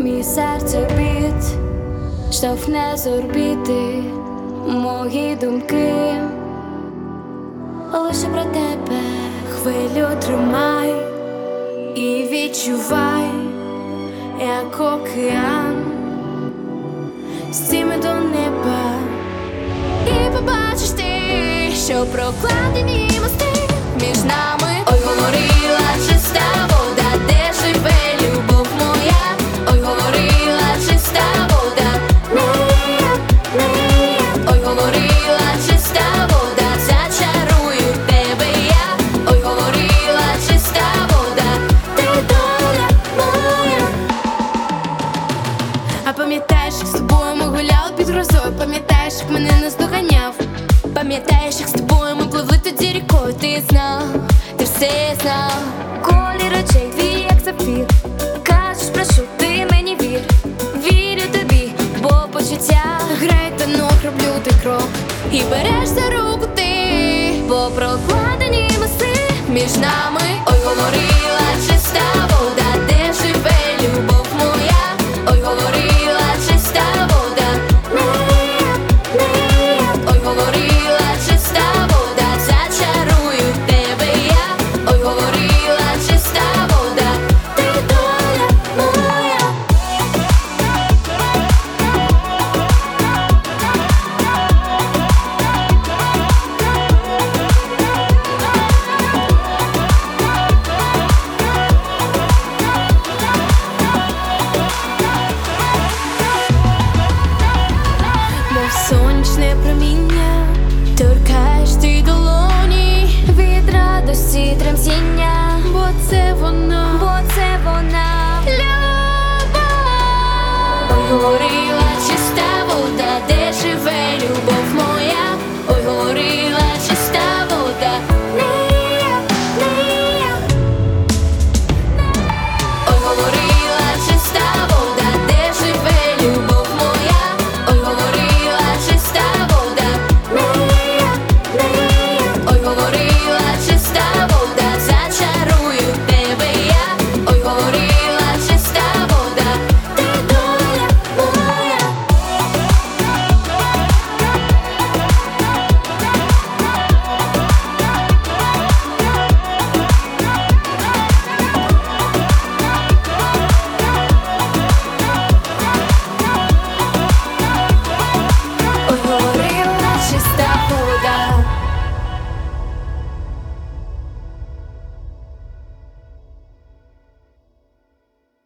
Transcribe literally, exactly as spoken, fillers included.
мій серцебіт штовхне з орбіти мої думки. Лише про тебе хвилю тримай і відчувай, як океан стіми до неба. І побачиш ти, що прокладені мости між нами. Ой, говорила чиста вода, де живе любов моя. Ой, говорила чиста вода, мія, мія. Ой, говорила чиста вода, зачарую тебе я. Ой, говорила чиста вода, ти доля моя. А пам'ятаєш, як з тобою ми гуляли під грозою? Пам'ятаєш, як мене наздоганяв? Пам'ятаєш, як з тобою ми пливли тоді рікою? Ти знав, ти все знав. Колір очей твій, як сапфір. Кажеш, прошу, ти мені вір. Вірю тобі, бо почуття грають танок, роблю ти крок і береш за руку ти, бо прокладені мости між нами. Ой, говорила чиста вода.